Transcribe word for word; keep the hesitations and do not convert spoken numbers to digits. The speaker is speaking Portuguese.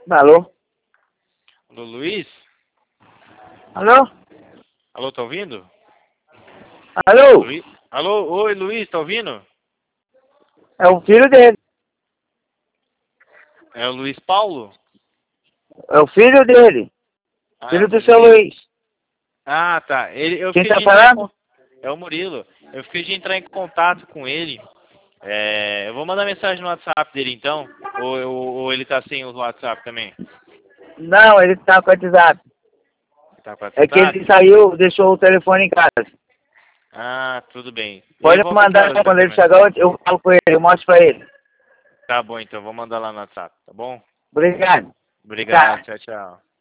Alô? Alô, Luiz? Alô? Alô, tá ouvindo? Alô? Luiz? Alô, oi, Luiz, tá ouvindo? É o filho dele. É o Luiz Paulo? É o filho dele. Ah, é Filho o do filho seu dele? Luiz. Ah, tá. Ele, eu Quem fiquei tá de entrar em falando? con- É o Murilo. Eu fiquei de entrar em contato com ele. É, eu vou mandar mensagem no WhatsApp dele então. Ou, ou, ou ele tá sem o WhatsApp também? Não, ele tá com o WhatsApp. Ele tá com o É que ele WhatsApp? saiu, deixou o telefone em casa. Ah, tudo bem. Ele Pode volta que mandar, horas mais quando ou ele menos? chegar, eu eu falo com ele, eu mostro pra ele. Tá bom, então. Vou mandar lá no WhatsApp, tá bom? Obrigado. Obrigado. Tá. Tchau, tchau.